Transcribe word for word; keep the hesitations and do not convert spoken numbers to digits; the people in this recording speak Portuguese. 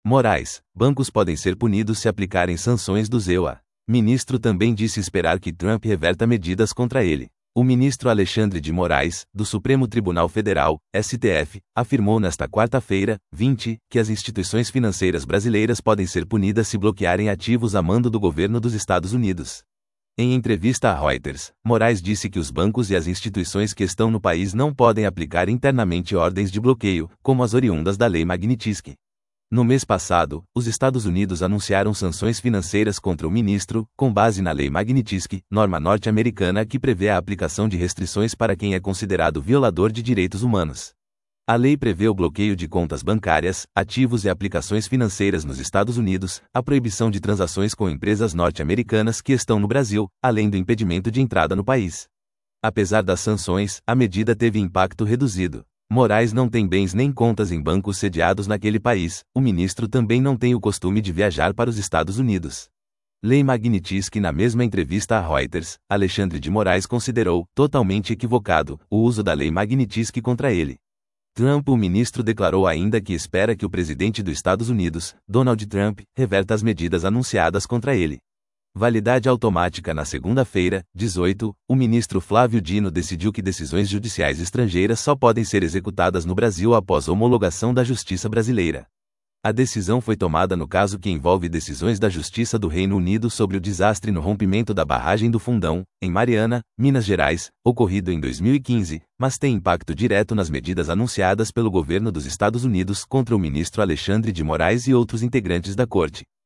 Moraes: bancos podem ser punidos se aplicarem sanções do Z E U A. Ministro também disse esperar que Trump reverta medidas contra ele. O ministro Alexandre de Moraes, do Supremo Tribunal Federal, S T F, afirmou nesta quarta-feira, vinte, que as instituições financeiras brasileiras podem ser punidas se bloquearem ativos a mando do governo dos Estados Unidos. Em entrevista à Reuters, Moraes disse que os bancos e as instituições que estão no país não podem aplicar internamente ordens de bloqueio, como as oriundas da Lei Magnitsky. No mês passado, os Estados Unidos anunciaram sanções financeiras contra o ministro, com base na Lei Magnitsky, norma norte-americana que prevê a aplicação de restrições para quem é considerado violador de direitos humanos. A lei prevê o bloqueio de contas bancárias, ativos e aplicações financeiras nos Estados Unidos, a proibição de transações com empresas norte-americanas que estão no Brasil, além do impedimento de entrada no país. Apesar das sanções, a medida teve impacto reduzido. Moraes não tem bens nem contas em bancos sediados naquele país. O ministro também não tem o costume de viajar para os Estados Unidos. Lei Magnitsky. Na mesma entrevista à Reuters, Alexandre de Moraes considerou totalmente equivocado o uso da Lei Magnitsky contra ele. Trump. O ministro declarou ainda que espera que o presidente dos Estados Unidos, Donald Trump, reverta as medidas anunciadas contra ele. Validade automática. Na segunda-feira, dezoito, o ministro Flávio Dino decidiu que decisões judiciais estrangeiras só podem ser executadas no Brasil após homologação da Justiça brasileira. A decisão foi tomada no caso que envolve decisões da Justiça do Reino Unido sobre o desastre no rompimento da barragem do Fundão, em Mariana, Minas Gerais, ocorrido em dois mil e quinze, mas tem impacto direto nas medidas anunciadas pelo governo dos Estados Unidos contra o ministro Alexandre de Moraes e outros integrantes da corte.